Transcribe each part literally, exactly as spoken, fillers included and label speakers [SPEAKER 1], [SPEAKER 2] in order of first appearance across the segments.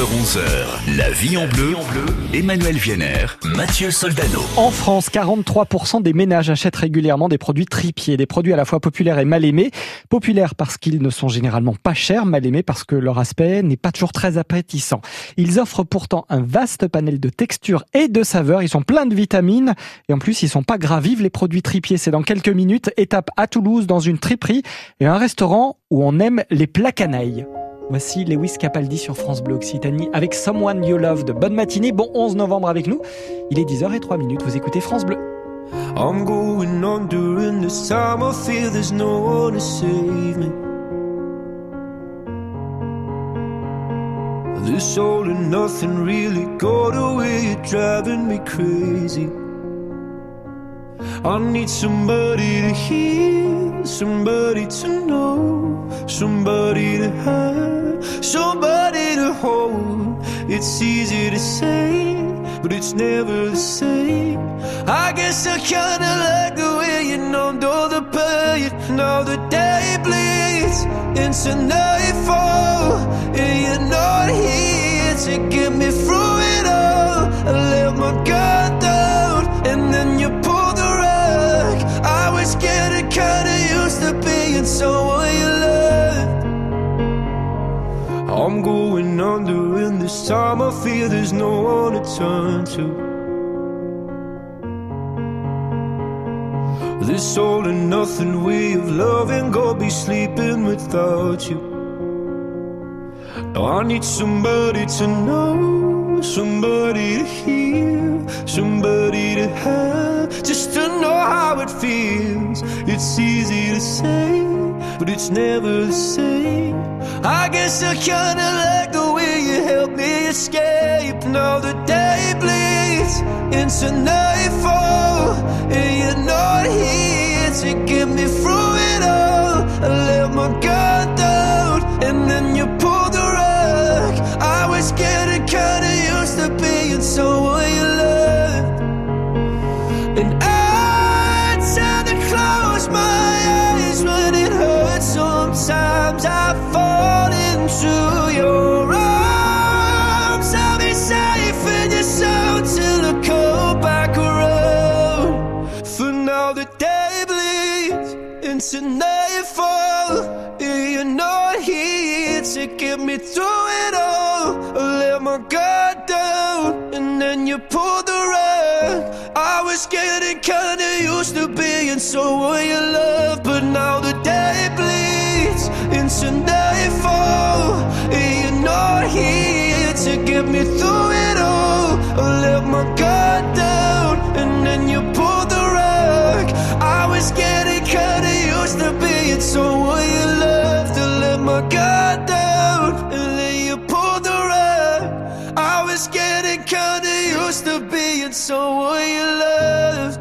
[SPEAKER 1] heures onze heures, La vie en bleu, Emmanuel Vienner, Mathieu Soldano.
[SPEAKER 2] En France, quarante-trois pour cent des ménages achètent régulièrement des produits tripiers, des produits à la fois populaires et mal aimés. Populaires parce qu'ils ne sont généralement pas chers, mal aimés parce que leur aspect n'est pas toujours très appétissant. Ils offrent pourtant un vaste panel de textures et de saveurs, ils sont pleins de vitamines et en plus ils sont pas gras. Vive les produits tripiers, c'est dans quelques minutes. Étape à Toulouse dans une triperie et un restaurant où on aime les plats canailles. Voici Lewis Capaldi sur France Bleu Occitanie avec Someone You Loved. Bonne matinée, bon onze novembre avec nous. Il est dix heures zéro trois, vous écoutez France Bleu.
[SPEAKER 3] I'm going on during this time. I feel there's no one to save me. This all and nothing really got away. You're driving me crazy. I need somebody to hear, somebody to know, somebody to have, somebody to hold. It's easy to say, but it's never the same. I guess I kinda like the way you numbed all the pain. Now the day bleeds into nightfall, and you're not here to get me through it all. I let my guard down, and then you pulled the rug. I was getting kinda used to being someone you loved. I'm going under, and this time I feel there's no one to turn to. This all and nothing way of loving, go be sleeping without you. Now I need somebody to know, somebody to hear, somebody to have, just to know how it feels. It's easy to say, but it's never the same. I guess I kinda like the way you help me escape. Now the day bleeds into nightfall, and you're not here to get me through it all. I let my guard down, and then you pulled the rug. I was getting kinda used to being someone you loved, and I tend to close my eyes when it hurts. Sometimes I fall into your arms. I'll be safe in your soul till I come back around. For now the day bleeds into nightfall, and you're not here to get me through it all. I let my guard down, and then you pulled the rug. I was getting kinda used to being someone you love, but now the day bleeds into nightfall, and you're not here to get me through it all. I let my guard down, and then you pulled the rug. I was getting kinda used to being someone you loved. I let my guard down, and then you pulled the rug. I was getting kinda used to being someone you loved.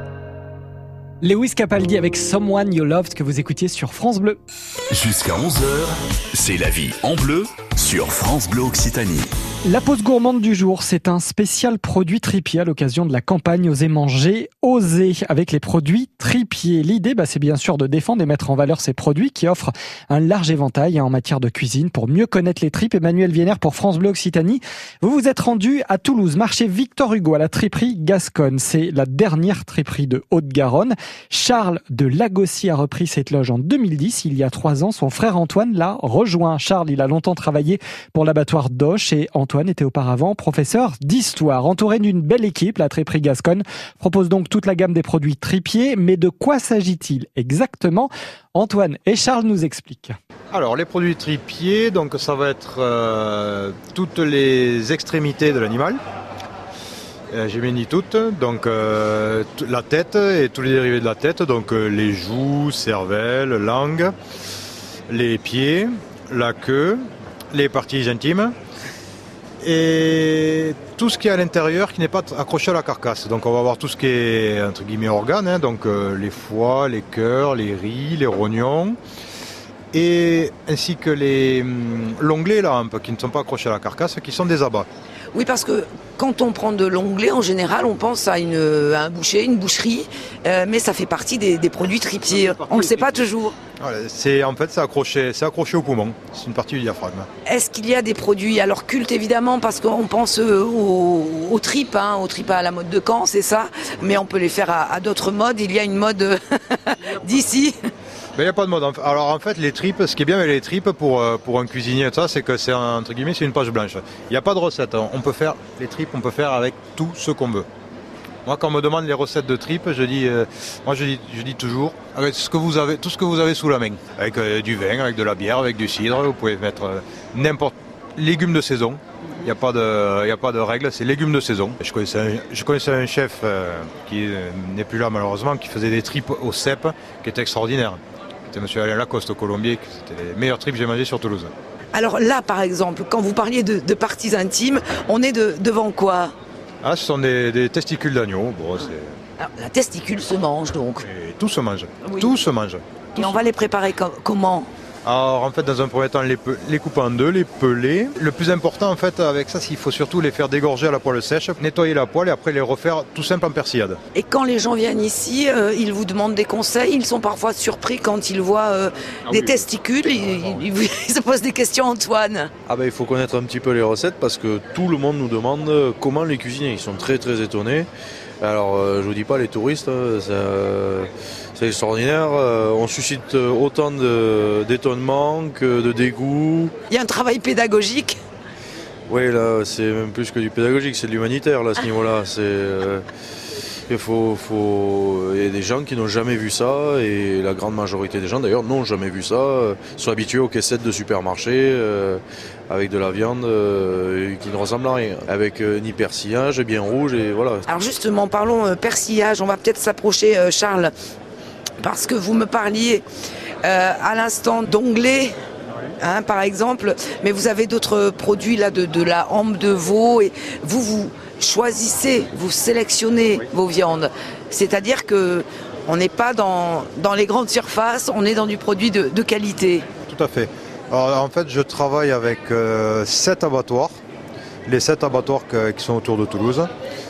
[SPEAKER 2] Lewis Capaldi avec Someone You Loved que vous écoutiez sur France Bleu.
[SPEAKER 1] Jusqu'à onze heures, c'est La vie en bleu sur France Bleu Occitanie.
[SPEAKER 2] La pause gourmande du jour, c'est un spécial produit tripier à l'occasion de la campagne Osez manger, Osez avec les produits tripiers. L'idée, bah, c'est bien sûr de défendre et mettre en valeur ces produits qui offrent un large éventail en matière de cuisine pour mieux connaître les tripes. Emmanuel Vienner pour France Bleu Occitanie. Vous vous êtes rendu à Toulouse, marché Victor Hugo, à la triperie Gasconne. C'est la dernière triperie de Haute-Garonne. Charles de Lagossier a repris cette loge en deux mille dix. Il y a trois ans, son frère Antoine l'a rejoint. Charles, il a longtemps travaillé pour l'abattoir d'Auch et Antoine était auparavant professeur d'histoire. Entouré d'une belle équipe, la triperie Gasconne propose donc toute la gamme des produits tripiers. Mais de quoi s'agit-il exactement ? Antoine et Charles nous expliquent.
[SPEAKER 4] Alors les produits tripiers, donc ça va être euh, toutes les extrémités de l'animal. Euh, j'ai bien dit toutes, donc euh, t- la tête et tous les dérivés de la tête, donc euh, les joues, cervelle, langue, les pieds, la queue, les parties intimes et tout ce qui est à l'intérieur qui n'est pas accroché à la carcasse. Donc on va avoir tout ce qui est entre guillemets organes, hein, donc euh, les foies, les cœurs, les riz, les rognons, et ainsi que les hum, l'onglet là, un peu, qui ne sont pas accrochés à la carcasse, qui sont des abats.
[SPEAKER 5] Oui, parce que quand on prend de l'onglet, en général, on pense à, une, à un boucher, une boucherie, euh, mais ça fait partie des, des produits tripiers. On ne le sait pas toujours.
[SPEAKER 4] Voilà, c'est, en fait, c'est accroché, c'est accroché au poumon. C'est une partie du diaphragme.
[SPEAKER 5] Est-ce qu'il y a des produits, alors cultes évidemment, parce qu'on pense euh, aux, aux tripes, hein, aux tripes à la mode de Caen, c'est ça, mais on peut les faire à, à d'autres modes. Il y a une mode d'ici.
[SPEAKER 4] Il n'y a pas de mode. Alors en fait, les tripes, ce qui est bien avec les tripes pour, pour un cuisinier, ça, c'est que c'est entre guillemets, c'est une page blanche. Il n'y a pas de recette. On peut faire les tripes, on peut faire avec tout ce qu'on veut. Moi, quand on me demande les recettes de tripes, je dis, euh, moi, je dis, je dis toujours avec ce que vous avez, tout ce que vous avez sous la main, avec euh, du vin, avec de la bière, avec du cidre. Vous pouvez mettre euh, n'importe légumes de saison. Il n'y a pas de, il n'y a pas de règle. C'est légumes de saison. Je connaissais un, je connaissais un chef euh, qui euh, n'est plus là malheureusement, qui faisait des tripes au cèpe, qui était extraordinaire. C'était Monsieur Alain Lacoste au Colombier. C'était les meilleures tripes que j'ai mangées sur Toulouse.
[SPEAKER 5] Alors là, par exemple, quand vous parliez de, de parties intimes, on est de, devant quoi?
[SPEAKER 4] Ah, ce sont des, des testicules d'agneau. Bon, c'est...
[SPEAKER 5] Alors, la testicule se mange donc.
[SPEAKER 4] Et tout se mange.
[SPEAKER 5] Oui.
[SPEAKER 4] Tout se mange. Tout
[SPEAKER 5] Et on
[SPEAKER 4] se...
[SPEAKER 5] va les préparer com- comment?
[SPEAKER 4] Alors en fait, dans un premier temps, les, pe- les couper en deux, les peler. Le plus important en fait avec ça, c'est qu'il faut surtout les faire dégorger à la poêle sèche, nettoyer la poêle et après les refaire tout simple en persillade.
[SPEAKER 5] Et quand les gens viennent ici, euh, ils vous demandent des conseils. Ils sont parfois surpris quand ils voient euh,
[SPEAKER 4] Ah
[SPEAKER 5] des
[SPEAKER 4] oui.
[SPEAKER 5] testicules. Ils, ils- ils se posent des questions, Antoine.
[SPEAKER 6] Ah ben il faut connaître un petit peu les recettes parce que tout le monde nous demande comment les cuisiner. Ils sont très très étonnés. Alors euh, je vous dis pas les touristes, hein, c'est, euh, c'est extraordinaire. Euh, on suscite autant de, d'étonnement que de dégoût.
[SPEAKER 5] Il y a un travail pédagogique.
[SPEAKER 6] Oui là c'est même plus que du pédagogique, c'est de l'humanitaire là, à ce niveau-là. C'est, euh, il faut, faut, il y a des gens qui n'ont jamais vu ça et la grande majorité des gens d'ailleurs n'ont jamais vu ça. euh, sont habitués aux caissettes de supermarché. Euh, avec de la viande euh, qui ne ressemble à rien, avec euh, ni persillage, bien rouge et voilà.
[SPEAKER 5] Alors justement, parlons euh, persillage. On va peut-être s'approcher, euh, Charles, parce que vous me parliez euh, à l'instant d'onglet. Hein, par exemple, mais vous avez d'autres produits là de, de la hampe de veau et vous vous choisissez, vous sélectionnez vos viandes. C'est-à-dire que on n'est pas dans, dans les grandes surfaces, on est dans du produit de, de qualité.
[SPEAKER 4] Tout à fait. Alors en fait, je travaille avec euh, sept abattoirs, les sept abattoirs que, qui sont autour de Toulouse.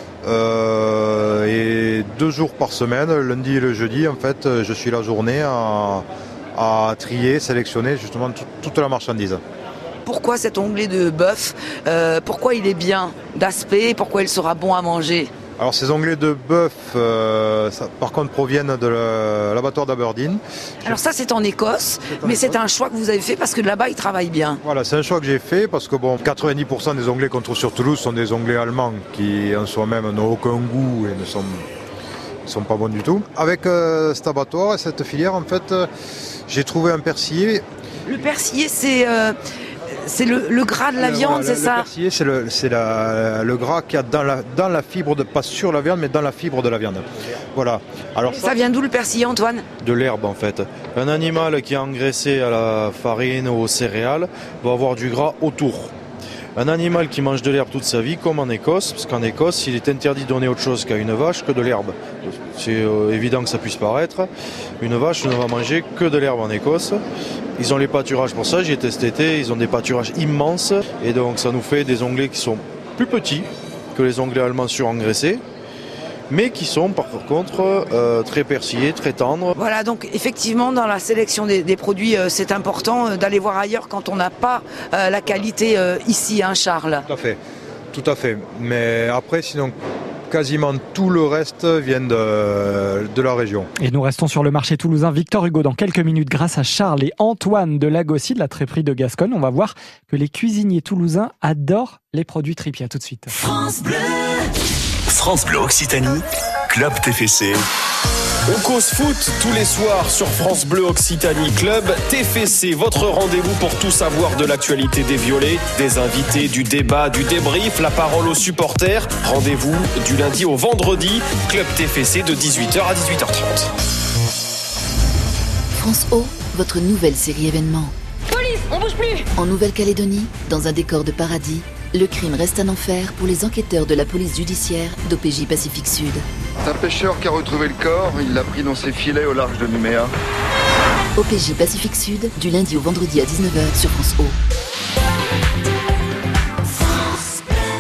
[SPEAKER 4] Euh, et deux jours par semaine, le lundi et le jeudi, en fait, je suis la journée à, à trier, sélectionner justement tout, toute la marchandise.
[SPEAKER 5] Pourquoi cet onglet de bœuf euh, Pourquoi il est bien d'aspect? Pourquoi il sera bon à manger?
[SPEAKER 4] Alors ces onglets de bœuf, euh, ça, par contre, proviennent de la- l'abattoir d'Aberdeen.
[SPEAKER 5] Alors ça c'est en Écosse,
[SPEAKER 4] C'est en
[SPEAKER 5] mais
[SPEAKER 4] Écosse.
[SPEAKER 5] c'est un choix que vous avez fait parce que là-bas ils travaillent bien.
[SPEAKER 4] Voilà, c'est un choix que j'ai fait parce que bon, quatre-vingt-dix pour cent des onglets qu'on trouve sur Toulouse sont des onglets allemands qui en soi-même n'ont aucun goût et ne sont, ne sont pas bons du tout. Avec euh, cet abattoir et cette filière, en fait, euh, j'ai trouvé un persillé.
[SPEAKER 5] Le persillé c'est euh, c'est le, le gras de la
[SPEAKER 4] Le-
[SPEAKER 5] viande,
[SPEAKER 4] voilà,
[SPEAKER 5] c'est
[SPEAKER 4] le,
[SPEAKER 5] ça?
[SPEAKER 4] Le persillé, c'est le, c'est la- le gras qu'il y a dans la, dans la fibre, de, pas sur la viande, mais dans la fibre de la viande. Voilà. Alors
[SPEAKER 5] Ça vient d'où le persillé, Antoine?
[SPEAKER 6] De l'herbe en fait. Un animal qui est engraissé à la farine ou aux céréales va avoir du gras autour. Un animal qui mange de l'herbe toute sa vie, comme en Écosse, parce qu'en Écosse, il est interdit de donner autre chose qu'à une vache que de l'herbe. C'est euh, évident que ça puisse paraître. Une vache ne va manger que de l'herbe en Écosse. Ils ont les pâturages pour ça, j'y étais cet été, ils ont des pâturages immenses. Et donc ça nous fait des onglets qui sont plus petits que les onglets allemands surengraissés, mais qui sont par contre euh, très persillés, très tendres.
[SPEAKER 5] Voilà, donc effectivement dans la sélection des, des produits euh, c'est important euh, d'aller voir ailleurs quand on n'a pas euh, la qualité euh, ici, hein Charles?
[SPEAKER 4] Tout à fait, tout à fait. Mais après, sinon, quasiment tout le reste vient de, de la région.
[SPEAKER 2] Et nous restons sur le marché toulousain Victor Hugo dans quelques minutes grâce à Charles et Antoine de Lagossi de la Tréperie de Gascogne. On va voir que les cuisiniers toulousains adorent les produits tripiers. À tout de suite.
[SPEAKER 1] France Bleu Occitanie, Club T F C.
[SPEAKER 7] On cause foot tous les soirs sur France Bleu Occitanie Club T F C, votre rendez-vous pour tout savoir de l'actualité des Violets, des invités, du débat, du débrief, la parole aux supporters. Rendez-vous du lundi au vendredi, Club T F C de dix-huit heures à dix-huit heures trente.
[SPEAKER 8] France O, votre nouvelle série événement.
[SPEAKER 9] Police, on bouge plus!
[SPEAKER 8] En Nouvelle-Calédonie, dans un décor de paradis, le crime reste un enfer pour les enquêteurs de la police judiciaire d'O P J Pacifique Sud.
[SPEAKER 10] C'est un pêcheur qui a retrouvé le corps, il l'a pris dans ses filets au large de Nouméa.
[SPEAKER 8] O P J Pacifique Sud, du lundi au vendredi à dix-neuf heures sur France O.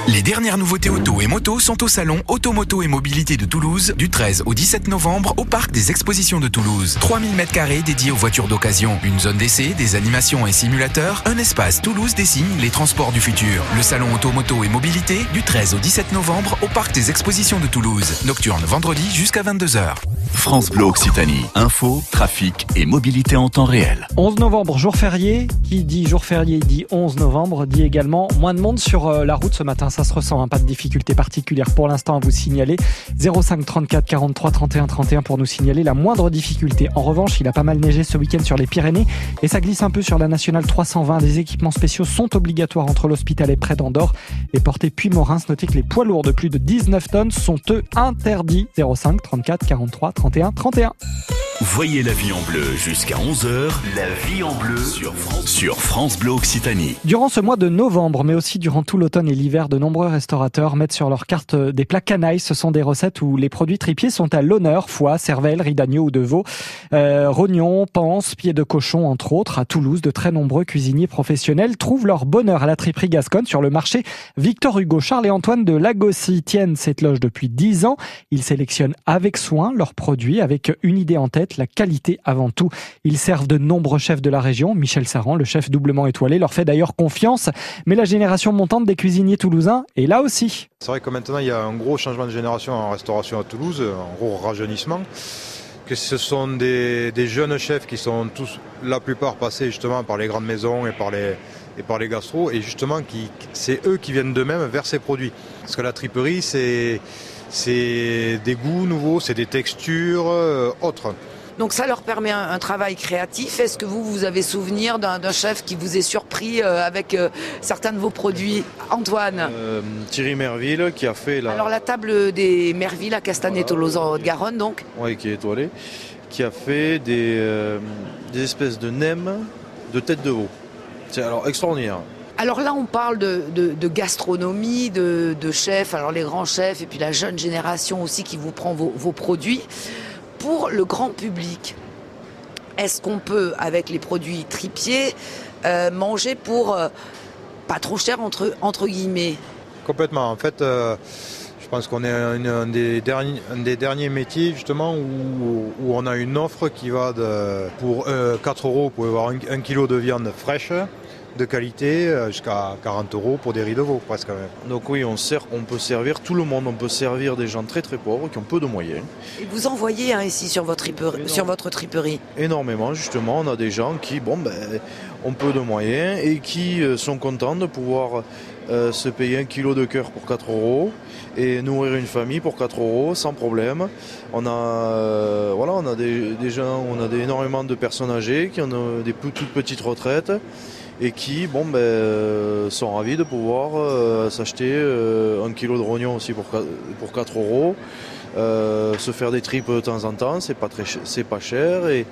[SPEAKER 9] Les dernières nouveautés auto et moto sont au salon Automoto et Mobilité de Toulouse du treize au dix-sept novembre au parc des expositions de Toulouse. trois mille mètres carrés dédiés aux voitures d'occasion, une zone d'essai, des animations et simulateurs, un espace Toulouse dessine les transports du futur. Le salon Automoto et Mobilité du treize au dix-sept novembre au parc des expositions de Toulouse. Nocturne vendredi jusqu'à vingt-deux heures.
[SPEAKER 1] France Bleu Occitanie, info, trafic et mobilité en temps réel.
[SPEAKER 2] onze novembre, jour férié. Qui dit jour férié dit onze novembre, dit également moins de monde sur la route ce matin. Ça se ressent, hein, pas de difficultés particulières pour l'instant à vous signaler. zéro cinq trente-quatre quarante-trois trente et un trente et un pour nous signaler la moindre difficulté. En revanche, il a pas mal neigé ce week-end sur les Pyrénées et ça glisse un peu sur la nationale trois cent vingt. Des équipements spéciaux sont obligatoires entre l'Hospital et près d'Andorre. Et portée Puy-Morins, notez que les poids lourds de plus de dix-neuf tonnes sont eux interdits. zéro cinq trente-quatre quarante-trois trente et un trente et un.
[SPEAKER 1] Voyez la vie en bleu jusqu'à onze heures. La vie en bleu sur France, sur France Bleu Occitanie.
[SPEAKER 2] Durant ce mois de novembre, mais aussi durant tout l'automne et l'hiver, de nombreux restaurateurs mettent sur leur carte des plats canailles. Ce sont des recettes où les produits tripiers sont à l'honneur. Foie, cervelle, riz d'agneau ou de veau, euh, rognons, panse, pieds de cochon, entre autres. À Toulouse, de très nombreux cuisiniers professionnels trouvent leur bonheur à la triperie Gasconne sur le marché Victor Hugo. Charles et Antoine de Lagossi tiennent cette loge depuis dix ans. Ils sélectionnent avec soin leurs produits, avec une idée en tête, la qualité avant tout. Ils servent de nombreux chefs de la région. Michel Saran, le chef doublement étoilé, leur fait d'ailleurs confiance. Mais la génération montante des cuisiniers toulousains est là aussi.
[SPEAKER 4] C'est vrai que maintenant il y a un gros changement de génération en restauration à Toulouse, un gros rajeunissement. Que ce sont des, des jeunes chefs qui sont tous, la plupart passés justement par les grandes maisons et par les, et par les gastros, et justement qui, c'est eux qui viennent d'eux-mêmes vers ces produits. Parce que la triperie, c'est, c'est des goûts nouveaux, c'est des textures euh, autres.
[SPEAKER 5] Donc ça leur permet un, un travail créatif. Est-ce que vous, vous avez souvenir d'un, d'un chef qui vous est surpris euh, avec euh, certains de vos produits? Antoine
[SPEAKER 6] euh, Thierry Merville qui a fait la...
[SPEAKER 5] Alors la table des Merville à Castanet-Tolosa en Haute-Garonne donc.
[SPEAKER 6] Oui, qui est étoilée, qui a fait des, euh, des espèces de nems de tête de veau. C'est alors extraordinaire.
[SPEAKER 5] Alors là, on parle de, de, de gastronomie, de, de chefs, alors les grands chefs et puis la jeune génération aussi qui vous prend vos, vos produits. Pour le grand public, est-ce qu'on peut, avec les produits tripiers, euh, manger pour euh, pas trop cher entre, entre guillemets?
[SPEAKER 4] Complètement. En fait, euh, je pense qu'on est un, un, des derniers, un des derniers métiers justement où, où on a une offre qui va de, pour euh, quatre euros, vous pouvez avoir un, un kilo de viande fraîche, de qualité, jusqu'à quarante euros pour des riz de veau presque.
[SPEAKER 6] Donc oui, on, sert, on peut servir tout le monde, on peut servir des gens très très pauvres qui ont peu de moyens.
[SPEAKER 5] Et vous en voyez hein, ici sur votre, triperie, sur votre triperie?
[SPEAKER 6] Énormément, justement, on a des gens qui bon, ben, ont peu de moyens et qui euh, sont contents de pouvoir euh, se payer un kilo de cœur pour quatre euros et nourrir une famille pour quatre euros sans problème. On a, euh, voilà, on a des, des gens, on a des, énormément de personnes âgées qui ont des toutes petites retraites et qui bon, ben, euh, sont ravis de pouvoir euh, s'acheter euh, un kilo de rognons aussi pour, pour quatre euros, euh, se faire des tripes de temps en temps, c'est pas, très, c'est pas cher et,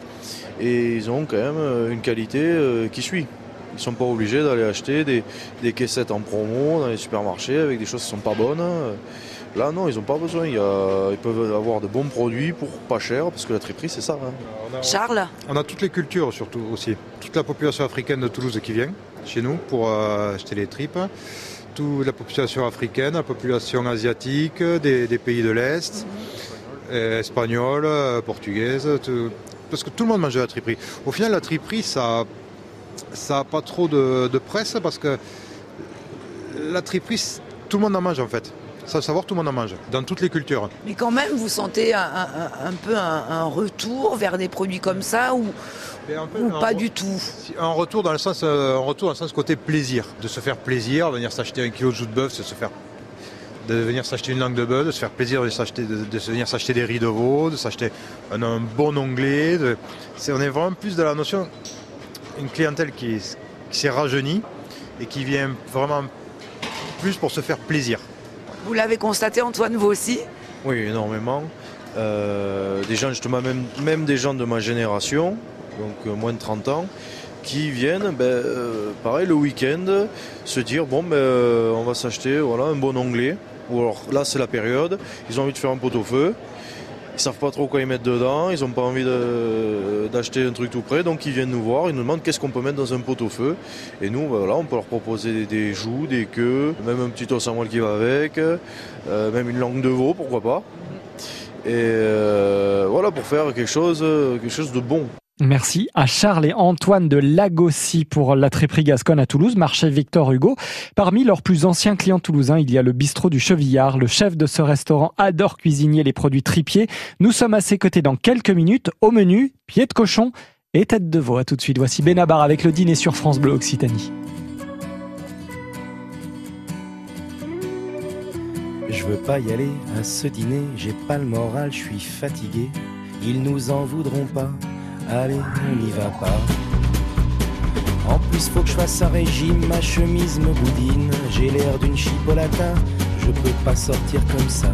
[SPEAKER 6] et ils ont quand même une qualité euh, qui suit. Ils ne sont pas obligés d'aller acheter des, des caissettes en promo dans les supermarchés avec des choses qui ne sont pas bonnes. Là, non, ils n'ont pas besoin. Il y a, ils peuvent avoir de bons produits pour pas cher, parce que la triperie, c'est ça. Hein.
[SPEAKER 4] On a,
[SPEAKER 5] Charles
[SPEAKER 4] on a toutes les cultures, surtout aussi. Toute la population africaine de Toulouse qui vient chez nous pour euh, acheter les tripes. Toute la population africaine, la population asiatique, des, des pays de l'Est, euh, espagnole, portugaise, tout, parce que tout le monde mange de la triperie. Au final, la triperie, ça ça n'a pas trop de, de presse, parce que la triperie, tout le monde en mange en fait. Ça veut savoir, tout le monde en mange, dans toutes les cultures.
[SPEAKER 5] Mais quand même, vous sentez un, un, un peu un, un retour vers des produits comme ça ou, ou pas re- du tout?
[SPEAKER 4] Un retour dans le sens, un retour dans le sens côté plaisir, de se faire plaisir, venir s'acheter un kilo de joues de bœuf, de se faire, de venir s'acheter une langue de bœuf, de se faire plaisir, de, s'acheter, de, de venir s'acheter des riz de veau, de s'acheter un, un bon onglet. De, c'est, on est vraiment plus de la notion, une clientèle qui, qui s'est rajeunie et qui vient vraiment plus pour se faire plaisir.
[SPEAKER 5] Vous l'avez constaté, Antoine, vous aussi?
[SPEAKER 6] Oui, énormément. Euh, des gens, justement, même, même des gens de ma génération, donc euh, moins de trente ans, qui viennent, ben, euh, pareil, le week-end, se dire, bon, ben, euh, on va s'acheter voilà, un bon onglet. Ou alors, là, c'est la période, ils ont envie de faire un pot-au-feu. Ils savent pas trop quoi y mettre dedans, ils ont pas envie de, d'acheter un truc tout prêt, donc ils viennent nous voir, ils nous demandent qu'est-ce qu'on peut mettre dans un pot-au-feu. Et nous, voilà, on peut leur proposer des, des joues, des queues, même un petit os à moelle qui va avec, euh, même une langue de veau, pourquoi pas. Et euh, voilà, pour faire quelque chose, quelque chose de bon.
[SPEAKER 2] Merci à Charles et Antoine de Lagossi pour la Tréperie Gasconne à Toulouse, marché Victor Hugo. Parmi leurs plus anciens clients toulousains, il y a le bistrot du Chevillard. Le chef de ce restaurant adore cuisiner les produits tripiers. Nous sommes à ses côtés dans quelques minutes. Au menu, pieds de cochon et tête de veau. À tout de suite. Voici Benabar avec le dîner sur France Bleu Occitanie.
[SPEAKER 11] Je veux pas y aller à ce dîner, j'ai pas le moral, je suis fatigué. Ils nous en voudront pas. Allez, on n'y va pas. En plus, faut que je fasse un régime, ma chemise me boudine. J'ai l'air d'une chipolata, je peux pas sortir comme ça.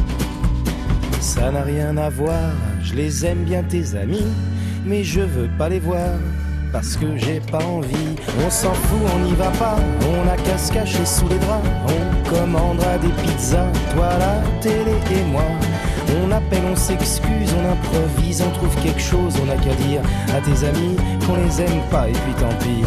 [SPEAKER 11] Ça n'a rien à voir, je les aime bien tes amis, mais je veux pas les voir, parce que j'ai pas envie. On s'en fout, on n'y va pas, on a qu'à se cacher sous les draps. On commandera des pizzas, toi la télé et moi. On appelle, on s'excuse, on improvise, on trouve quelque chose, on n'a qu'à dire à tes amis qu'on les aime pas et puis tant pis.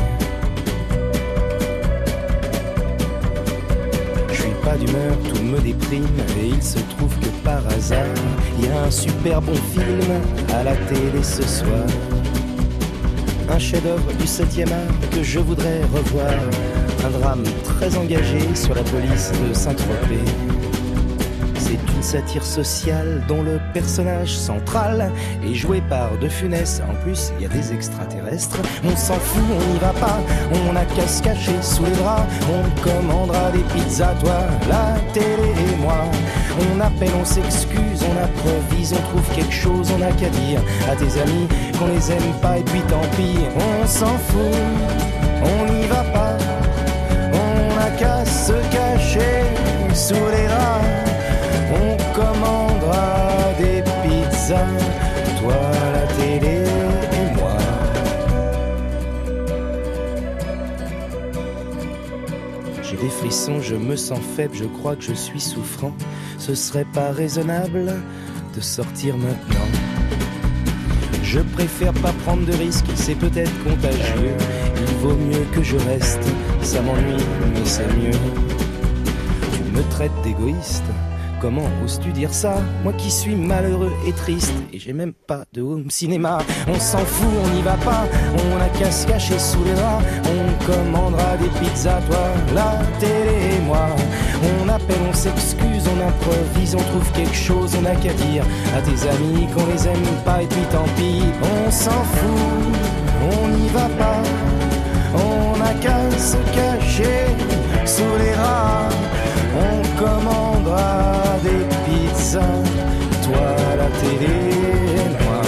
[SPEAKER 11] Je suis pas d'humeur, tout me déprime et il se trouve que par hasard, il y a un super bon film à la télé ce soir. Un chef-d'œuvre du septième art que je voudrais revoir. Un drame très engagé sur la police de Saint-Tropez. C'est une satire sociale dont le personnage central est joué par De Funès. En plus, il y a des extraterrestres. On s'en fout, on n'y va pas. On a qu'à se cacher sous les draps. On commandera des pizzas, toi, la télé et moi. On appelle, on s'excuse, on improvise, on trouve quelque chose, on a qu'à dire à tes amis qu'on les aime pas et puis tant pis. On s'en fout, on n'y va pas. On a qu'à se cacher sous les draps. On commandera des pizzas, toi la télé et moi. J'ai des frissons, je me sens faible, je crois que je suis souffrant. Ce serait pas raisonnable de sortir maintenant. Je préfère pas prendre de risques, c'est peut-être contagieux. Il vaut mieux que je reste, ça m'ennuie, mais c'est mieux. Tu me traites d'égoïste. Comment oses-tu dire ça? Moi qui suis malheureux et triste, et j'ai même pas de home cinéma. On s'en fout, on n'y va pas, on a qu'à se cacher sous les draps. On commandera des pizzas, toi, la télé et moi. On appelle, on s'excuse, on improvise, on trouve quelque chose, on a qu'à dire à tes amis qu'on les aime pas et puis tant pis. On s'en fout, on n'y va pas, on a qu'à se cacher sous les draps. On commandera des pizzas, toi la télé et moi.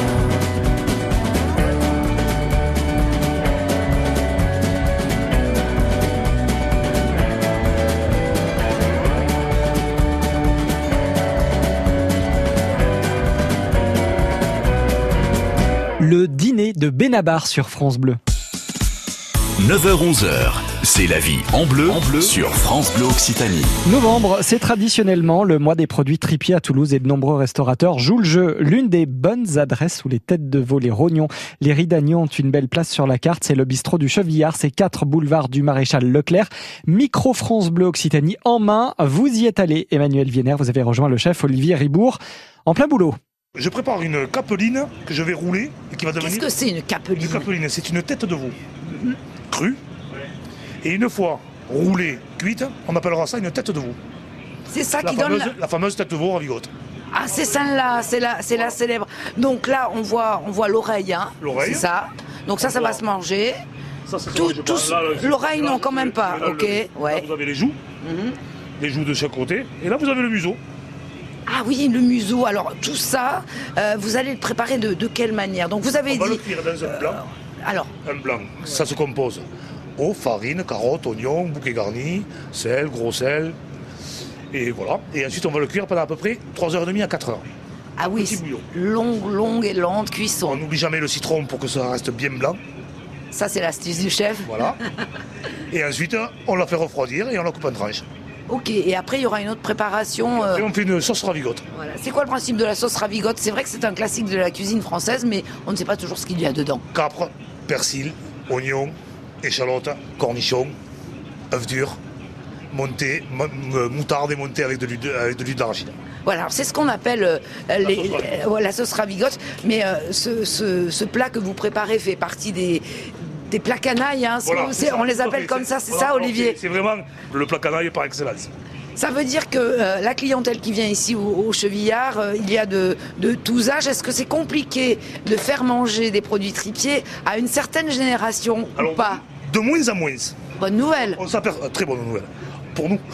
[SPEAKER 2] Le dîner de Benabar sur France Bleu.
[SPEAKER 1] neuf heures onze heures, c'est la vie en bleu, en bleu sur France Bleu Occitanie.
[SPEAKER 2] Novembre, c'est traditionnellement le mois des produits tripiers à Toulouse et de nombreux restaurateurs jouent le jeu. L'une des bonnes adresses où les têtes de veau, les rognons, les riz d'agneau ont une belle place sur la carte, c'est le bistrot du Chevillard, c'est quatre boulevard du Maréchal Leclerc. Micro France Bleu Occitanie en main, vous y êtes allé. Emmanuel Vienner, vous avez rejoint le chef Olivier Ribourg en plein boulot.
[SPEAKER 12] Je prépare une capeline que je vais rouler et qui va devenir...
[SPEAKER 5] Qu'est-ce que c'est une capeline?
[SPEAKER 12] Une capeline, c'est une tête de veau mm-hmm. crue. Et une fois roulée, cuite, on appellera ça une tête de veau.
[SPEAKER 5] C'est ça
[SPEAKER 12] la
[SPEAKER 5] qui
[SPEAKER 12] fameuse,
[SPEAKER 5] donne la...
[SPEAKER 12] la fameuse tête de veau ravigote.
[SPEAKER 5] Ah, c'est celle-là, c'est la, c'est la célèbre. Donc là, on voit, on voit l'oreille, hein.
[SPEAKER 12] L'oreille.
[SPEAKER 5] C'est ça. Donc ça, ça va se manger.
[SPEAKER 12] Ça, ça
[SPEAKER 5] tout,
[SPEAKER 12] se mange
[SPEAKER 5] tout,
[SPEAKER 12] pas. Là, là,
[SPEAKER 5] l'oreille,
[SPEAKER 12] là,
[SPEAKER 5] non, quand même pas.
[SPEAKER 12] Là,
[SPEAKER 5] ok,
[SPEAKER 12] le,
[SPEAKER 5] ouais.
[SPEAKER 12] Là, vous avez les joues, mm-hmm. les joues de chaque côté. Et là, vous avez le museau.
[SPEAKER 5] Ah oui, le museau. Alors tout ça, euh, vous allez le préparer de, de quelle manière? Donc vous avez
[SPEAKER 12] on
[SPEAKER 5] dit.
[SPEAKER 12] va le cuire dans un blanc.
[SPEAKER 5] Euh, alors.
[SPEAKER 12] Un blanc. Ça se compose eau, farine, carottes, oignons, bouquet garni, sel, gros sel. Et voilà. Et ensuite, on va le cuire pendant à peu près trois heures trente à quatre heures.
[SPEAKER 5] Ah oui,
[SPEAKER 12] petit bouillon.
[SPEAKER 5] Longue, longue et lente cuisson.
[SPEAKER 12] On n'oublie jamais le citron pour que ça reste bien blanc.
[SPEAKER 5] Ça, c'est l'astuce du chef.
[SPEAKER 12] Voilà. Et ensuite, on la fait refroidir et on la coupe en tranches.
[SPEAKER 5] Ok, et après il y aura une autre préparation. Euh...
[SPEAKER 12] Et on fait une sauce ravigote.
[SPEAKER 5] Voilà. C'est quoi le principe de la sauce ravigote? C'est vrai que c'est un classique de la cuisine française, mais on ne sait pas toujours ce qu'il y a dedans.
[SPEAKER 12] Capre, persil, oignon, échalote, cornichons, œufs durs, monté, moutarde et monté avec de l'huile avec de l'huile d'arachide.
[SPEAKER 5] Voilà, alors c'est ce qu'on appelle euh, la, les, sauce euh, la sauce ravigote, mais euh, ce, ce, ce plat que vous préparez fait partie des, des plats canailles, hein, voilà, c'est, on les appelle comme ça, c'est voilà, ça Olivier?
[SPEAKER 12] C'est vraiment le plat canaille par excellence.
[SPEAKER 5] Ça veut dire que euh, la clientèle qui vient ici au, au Chevillard, euh, il y a de, de tous âges. Est-ce que c'est compliqué de faire manger des produits tripiers à une certaine génération alors, ou pas?
[SPEAKER 12] De moins en moins.
[SPEAKER 5] Bonne nouvelle.
[SPEAKER 12] On s'aperçoit, très bonne nouvelle. Pour nous,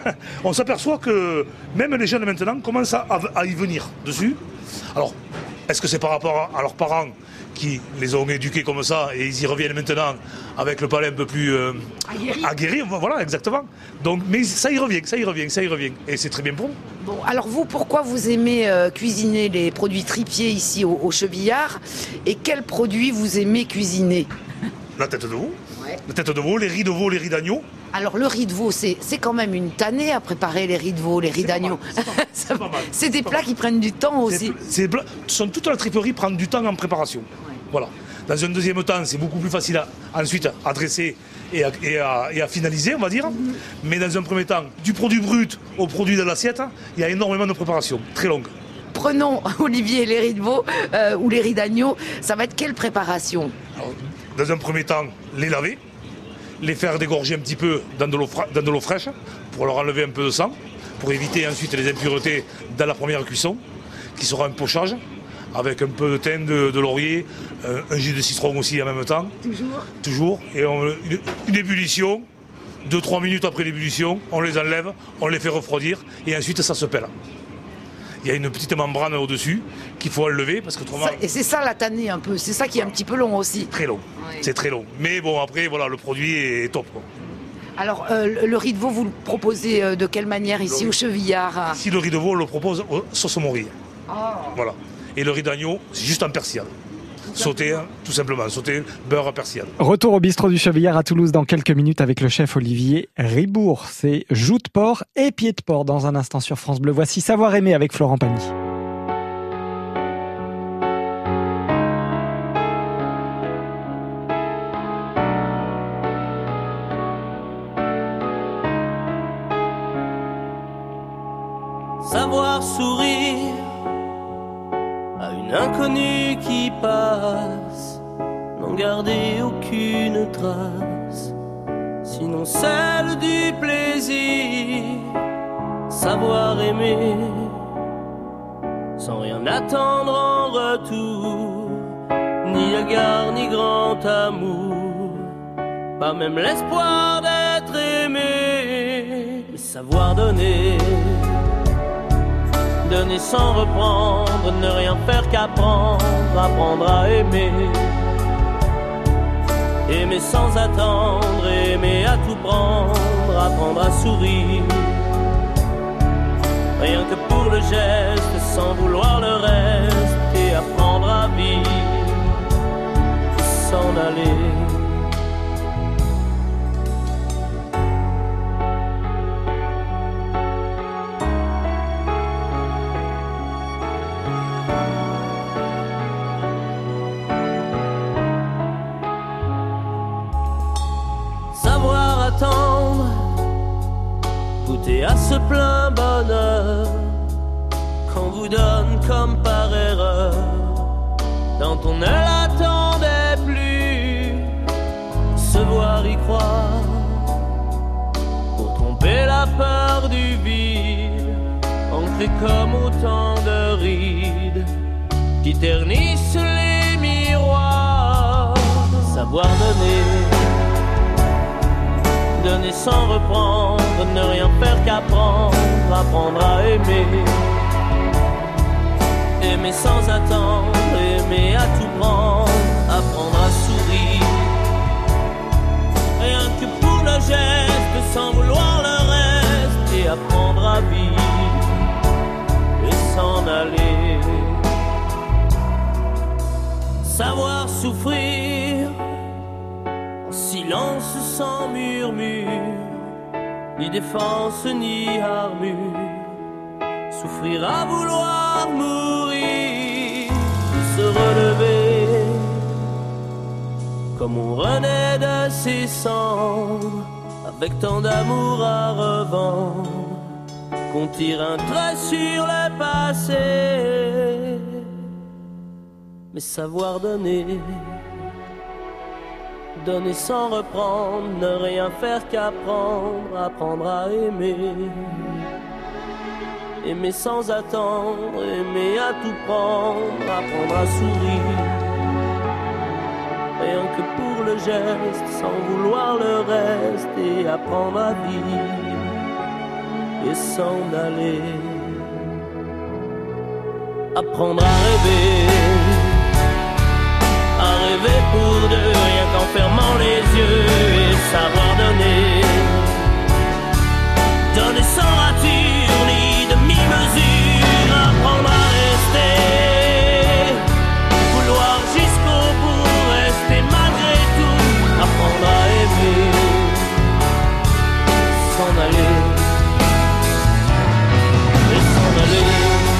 [SPEAKER 12] on s'aperçoit que même les jeunes maintenant commencent à, à y venir dessus. Alors, est-ce que c'est par rapport à, à leurs parents qui les ont éduqués comme ça et ils y reviennent maintenant avec le palais un peu plus euh, aguerri. aguerri, voilà, exactement. Donc, mais ça y revient, ça y revient, ça y revient, et c'est très bien pour nous.
[SPEAKER 5] Bon, alors vous, pourquoi vous aimez euh, cuisiner les produits tripiers ici au, au Chevillard, et quels produits vous aimez cuisiner?
[SPEAKER 12] La tête de veau, ouais. La tête de veau, les riz de veau, les riz d'agneau.
[SPEAKER 5] Alors le riz de veau, c'est, c'est quand même une tannée à préparer les riz de veau, les riz c'est d'agneau.
[SPEAKER 12] C'est, c'est,
[SPEAKER 5] c'est des plats mal. Qui prennent du temps aussi.
[SPEAKER 12] C'est, c'est, sont, toute la triperie prend du temps en préparation. Ouais. Voilà. Dans un deuxième temps, c'est beaucoup plus facile à, ensuite à dresser et à, et, à, et à finaliser, on va dire. Mm-hmm. Mais dans un premier temps, du produit brut au produit de l'assiette, il y a énormément de préparation, très longue.
[SPEAKER 5] Prenons, Olivier, les riz de veau euh, ou les riz d'agneau, ça va être quelle préparation?
[SPEAKER 12] Alors, dans un premier temps, les laver, les faire dégorger un petit peu dans de, l'eau fra- dans de l'eau fraîche pour leur enlever un peu de sang, pour éviter ensuite les impuretés dans la première cuisson, qui sera un pochage, avec un peu de thym, de, de laurier, euh, un jus de citron aussi en même temps.
[SPEAKER 5] Toujours
[SPEAKER 12] Toujours. Et on, une, une ébullition, deux trois minutes après l'ébullition, on les enlève, on les fait refroidir, et ensuite ça se pèle. Il y a une petite membrane au-dessus qu'il faut enlever parce que autrement...
[SPEAKER 5] Et c'est ça la tannée un peu, c'est ça qui est un petit peu long aussi.
[SPEAKER 12] Très long, oui. C'est très long. Mais bon, après, voilà, le produit est top, quoi.
[SPEAKER 5] Alors, euh, le riz de veau, vous le proposez euh, de quelle manière ici au Chevillard?
[SPEAKER 12] Ici, le riz de veau, on le propose au sauce morille.
[SPEAKER 5] Oh.
[SPEAKER 12] Voilà. Et le riz d'agneau, c'est juste en persillade. Sauté, hein, tout simplement, sauté, beurre, persillade.
[SPEAKER 2] Retour au bistrot du Chevillard à Toulouse dans quelques minutes avec le chef Olivier Ribourg. C'est joues de porc et pieds de porc dans un instant sur France Bleu. Voici Savoir aimer avec Florent Pagny.
[SPEAKER 13] Savoir sourire à une inconnue qui passe, n'en garder aucune trace, sinon celle du plaisir. Savoir aimer sans rien attendre en retour, ni égard ni grand amour, pas même l'espoir d'être aimé. Mais savoir donner, donner sans reprendre, ne rien faire qu'apprendre, apprendre à aimer. Aimer sans attendre, aimer à tout prendre, apprendre à sourire. Rien que pour le geste, sans vouloir le reste, et apprendre à vivre, s'en aller. Goûter à ce plein bonheur qu'on vous donne comme par erreur, quand on ne l'attendait plus. Se voir y croire pour tromper la peur du vide, ancré comme autant de rides qui ternissent les miroirs. Savoir donner, donner sans reprendre, ne rien faire qu'apprendre, apprendre à aimer. Aimer sans attendre, aimer à tout prendre, apprendre à sourire. Rien que pour le geste, sans vouloir le reste, et apprendre à vivre et s'en aller. Savoir souffrir, silence sans murmure, ni défense ni armure, souffrir à vouloir mourir, se relever comme on renaît de ses cendres, avec tant d'amour à revendre, qu'on tire un trait sur le passé. Mais savoir donner, donner sans reprendre, ne rien faire qu'apprendre, apprendre à aimer. Aimer sans attendre, aimer à tout prendre, apprendre à sourire. Rien que pour le geste, sans vouloir le reste, et apprendre à vivre et s'en aller. Apprendre à rêver, à rêver pour deux, rien qu'en fermant les yeux, et savoir donner, donner sans rature ni demi-mesure, apprendre à rester, vouloir jusqu'au bout, rester malgré tout, apprendre à aimer, s'en aller, et s'en aller.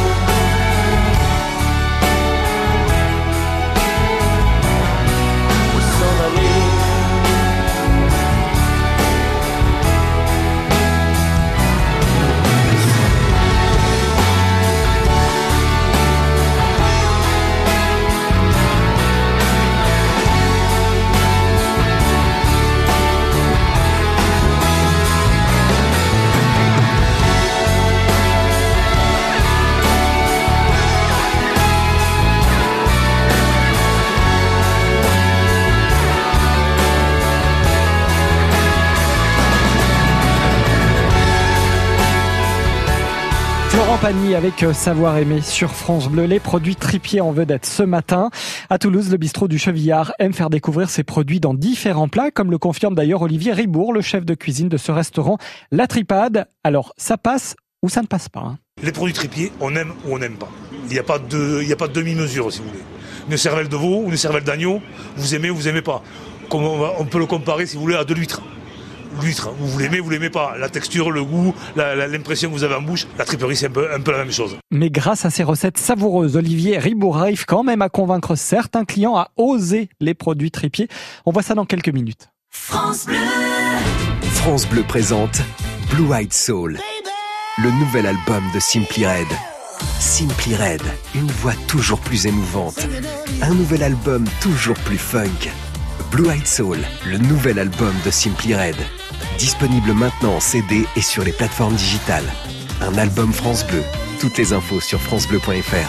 [SPEAKER 2] Pagny avec Savoir aimer sur France Bleu. Les produits Tripier en vedette ce matin. À Toulouse, le bistrot du Chevillard aime faire découvrir ses produits dans différents plats, comme le confirme d'ailleurs Olivier Ribourg, le chef de cuisine de ce restaurant La Tripade. Alors, ça passe ou ça ne passe pas, hein.
[SPEAKER 12] Les produits Tripier, on aime ou on n'aime pas. Il n'y a pas de, il n'y a pas de demi-mesure, si vous voulez. Une cervelle de veau ou une cervelle d'agneau, vous aimez ou vous n'aimez pas. Comme on, va, on peut le comparer, si vous voulez, à de l'huître. L'huître, vous l'aimez, vous l'aimez pas. La texture, le goût, la, la, l'impression que vous avez en bouche, la triperie, c'est un peu, un peu la même chose.
[SPEAKER 2] Mais grâce à ces recettes savoureuses, Olivier Ribourg arrive quand même à convaincre certains clients à oser les produits Tripier. On voit ça dans quelques minutes.
[SPEAKER 14] France Bleu. France Bleu présente Blue Eyed Soul, le nouvel album de Simply Red. Simply Red, une voix toujours plus émouvante. Un nouvel album toujours plus funk. Blue Eyed Soul, le nouvel album de Simply Red. Disponible maintenant en C D et sur les plateformes digitales. Un album France Bleu. Toutes les infos sur francebleu point f r.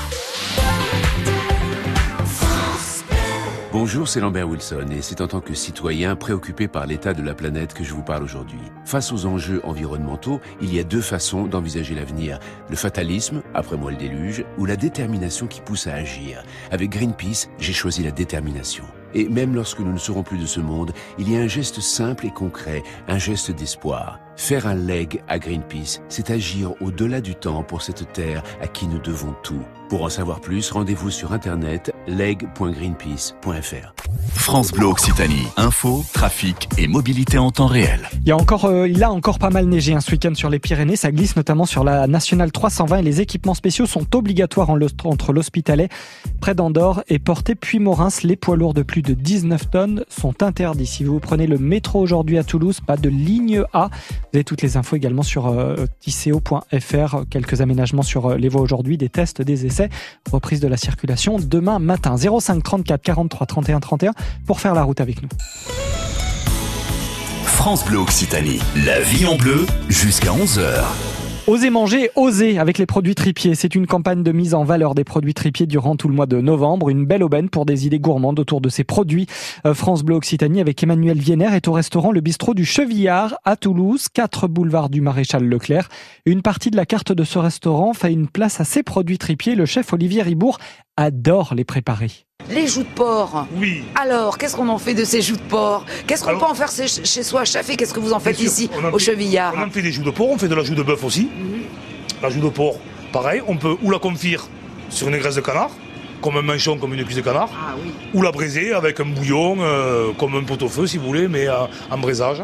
[SPEAKER 15] Bonjour, c'est Lambert Wilson et c'est en tant que citoyen préoccupé par l'état de la planète que je vous parle aujourd'hui. Face aux enjeux environnementaux, il y a deux façons d'envisager l'avenir. Le fatalisme, après moi le déluge, ou la détermination qui pousse à agir. Avec Greenpeace, j'ai choisi la détermination. Et même lorsque nous ne serons plus de ce monde, il y a un geste simple et concret, un geste d'espoir. Faire un leg à Greenpeace, c'est agir au-delà du temps pour cette terre à qui nous devons tout. Pour en savoir plus, rendez-vous sur internet leg point greenpeace point f r.
[SPEAKER 1] France Bleu Occitanie, info, trafic et mobilité en temps réel.
[SPEAKER 2] Il y a encore, euh, il a encore pas mal neigé hein, ce week-end sur les Pyrénées. Ça glisse notamment sur la nationale trois cent vingt et les équipements spéciaux sont obligatoires en entre l'Hospitalet, près d'Andorre et Portet puis Morins. Les poids lourds de plus de dix-neuf tonnes sont interdits. Si vous prenez le métro aujourd'hui à Toulouse, pas de ligne A. Vous avez toutes les infos également sur euh, ticeo point f r. Quelques aménagements sur euh, les voies aujourd'hui, des tests, des essais. Reprise de la circulation demain matin. zéro cinq trente-quatre quarante-trois trente et un trente et un pour faire la route avec nous.
[SPEAKER 1] France Bleu Occitanie, la vie en bleu jusqu'à onze heures.
[SPEAKER 2] Osez manger, osez avec les produits Tripier. C'est une campagne de mise en valeur des produits Tripier durant tout le mois de novembre. Une belle aubaine pour des idées gourmandes autour de ces produits. Euh, France Bleu Occitanie avec Emmanuel Vienner est au restaurant Le Bistrot du Chevillard à Toulouse, quatre boulevard du Maréchal Leclerc. Une partie de la carte de ce restaurant fait une place à ces produits Tripier. Le chef Olivier Ribourg adore les préparer.
[SPEAKER 5] Les joues de porc.
[SPEAKER 12] Oui.
[SPEAKER 5] Alors, qu'est-ce qu'on en fait de ces joues de porc? Qu'est-ce qu'on
[SPEAKER 12] Alors,
[SPEAKER 5] peut en faire chez soi, chef? Et qu'est-ce que vous en faites
[SPEAKER 12] sûr,
[SPEAKER 5] ici,
[SPEAKER 12] au
[SPEAKER 5] fait, Chevillard?
[SPEAKER 12] On en fait des joues de porc, on fait de la joue de bœuf aussi. Mm-hmm. La joue de porc, pareil, on peut ou la confire sur une graisse de canard, comme un manchon, comme une cuisse de canard,
[SPEAKER 5] ah, oui.
[SPEAKER 12] ou la braiser avec un bouillon, euh, comme un pot-au-feu si vous voulez, mais euh, en braisage.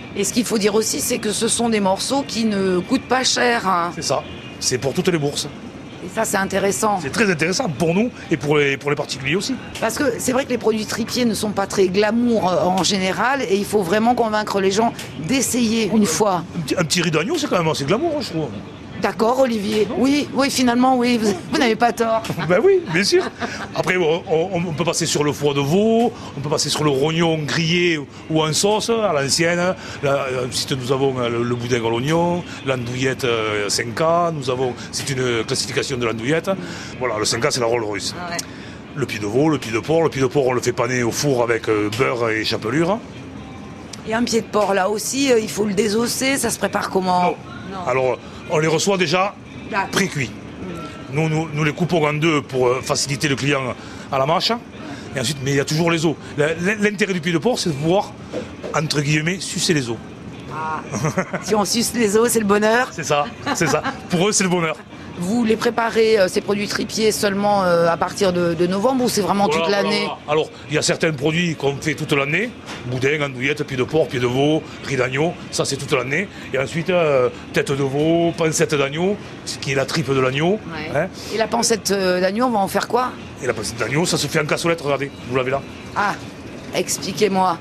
[SPEAKER 5] Et ce qu'il faut dire aussi, c'est que ce sont des morceaux qui ne coûtent pas cher. Hein.
[SPEAKER 12] C'est ça, c'est pour toutes les bourses.
[SPEAKER 5] Et ça, c'est intéressant.
[SPEAKER 12] C'est très intéressant pour nous et pour les, pour les particuliers aussi.
[SPEAKER 5] Parce que c'est vrai que les produits tripiers ne sont pas très glamour euh, en général et il faut vraiment convaincre les gens d'essayer une fois.
[SPEAKER 12] Un petit, un petit riz d'agneau, c'est quand même assez glamour, je trouve.
[SPEAKER 5] D'accord, Olivier. Oui, oui, finalement, oui, vous, vous n'avez pas tort.
[SPEAKER 12] Ben oui, bien sûr. Après, on, on peut passer sur le foie de veau, on peut passer sur le rognon grillé ou en sauce à l'ancienne. Là, ensuite, nous avons le, le boudin à l'oignon, l'andouillette cinq K. Nous avons, c'est une classification de l'andouillette. Voilà, le cinq K, c'est la Rolls-Royce. Ah ouais. Le pied de veau, le pied de porc. Le pied de porc, on le fait paner au four avec beurre et chapelure.
[SPEAKER 5] Et un pied de porc, là aussi, il faut le désosser. Ça se prépare comment?
[SPEAKER 12] Non. Non. Alors, on les reçoit déjà pré-cuits. Nous, nous, nous les coupons en deux pour faciliter le client à la mâche. Et ensuite, mais il y a toujours les os. L'intérêt du pied de porc, c'est de pouvoir, entre guillemets, sucer les os.
[SPEAKER 5] Ah. Si on suce les os, c'est le bonheur.
[SPEAKER 12] C'est ça, c'est ça. Pour eux, c'est le bonheur.
[SPEAKER 5] Vous les préparez, euh, ces produits tripiers, seulement euh, à partir de, de novembre ou c'est vraiment voilà, toute l'année?
[SPEAKER 12] voilà, voilà. Alors, il y a certains produits qu'on fait toute l'année. Boudin, andouillette, pied de porc, pied de veau, riz d'agneau. Ça, c'est toute l'année. Et ensuite, euh, tête de veau, pancette d'agneau, ce qui est la tripe de l'agneau.
[SPEAKER 5] Ouais. Hein. Et la pancette d'agneau, on va en faire quoi?
[SPEAKER 12] Et la pancette d'agneau, ça se fait en cassolette, regardez. Vous l'avez là.
[SPEAKER 5] Ah, expliquez-moi.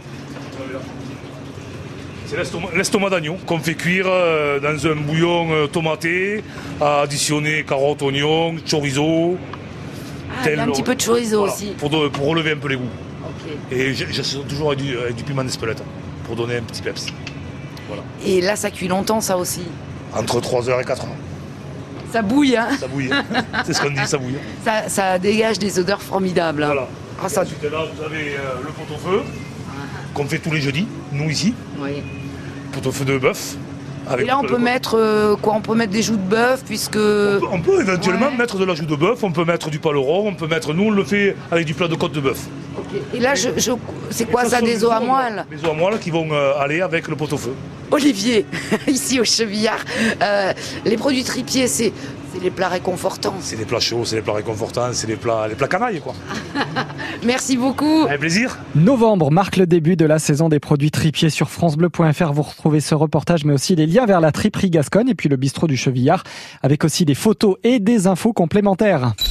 [SPEAKER 12] C'est l'estomac, l'estomac d'agneau qu'on fait cuire euh, dans un bouillon euh, tomaté, à additionner carottes, oignons, chorizo.
[SPEAKER 5] Ah, il y a un petit peu de chorizo voilà, aussi.
[SPEAKER 12] Pour, de, pour relever un peu les goûts. Okay. Et j'assaisonne toujours avec du, avec du piment d'Espelette pour donner un petit peps.
[SPEAKER 5] Voilà. Et là, ça cuit longtemps, ça aussi?
[SPEAKER 12] Entre trois heures et quatre heures.
[SPEAKER 5] Ça bouille, hein?
[SPEAKER 12] Ça bouille, c'est ce qu'on dit, ça bouille.
[SPEAKER 5] Ça, ça dégage des odeurs formidables. Hein.
[SPEAKER 12] Voilà.
[SPEAKER 5] Ah, ça...
[SPEAKER 12] Ensuite, là, vous avez euh, le pot-au-feu. Qu'on fait tous les jeudis, nous ici.
[SPEAKER 5] Oui.
[SPEAKER 12] Pot-au-feu de bœuf.
[SPEAKER 5] Et là, on peut mettre euh, quoi? On peut mettre des joues de bœuf, puisque... On
[SPEAKER 12] peut, on peut éventuellement ouais. mettre de la joue de bœuf, on peut mettre du paleron, on peut mettre... Nous, on le fait avec du plat de côte de bœuf.
[SPEAKER 5] Okay. Et là, je, je... c'est quoi ça, ça des os à moelle?
[SPEAKER 12] Des os à moelle qui vont euh, aller avec le pot-au-feu.
[SPEAKER 5] Olivier, ici au Chevillard, euh, les produits tripiers, c'est... C'est les plats réconfortants.
[SPEAKER 12] C'est les plats chauds, c'est les plats réconfortants, c'est les plats, les plats canailles, quoi.
[SPEAKER 5] Merci beaucoup.
[SPEAKER 12] Avec plaisir.
[SPEAKER 2] Novembre marque le début de la saison des produits tripiers sur francebleu point f r. Vous retrouvez ce reportage, mais aussi les liens vers la triperie Gascogne et puis le bistrot du Chevillard, avec aussi des photos et des infos complémentaires.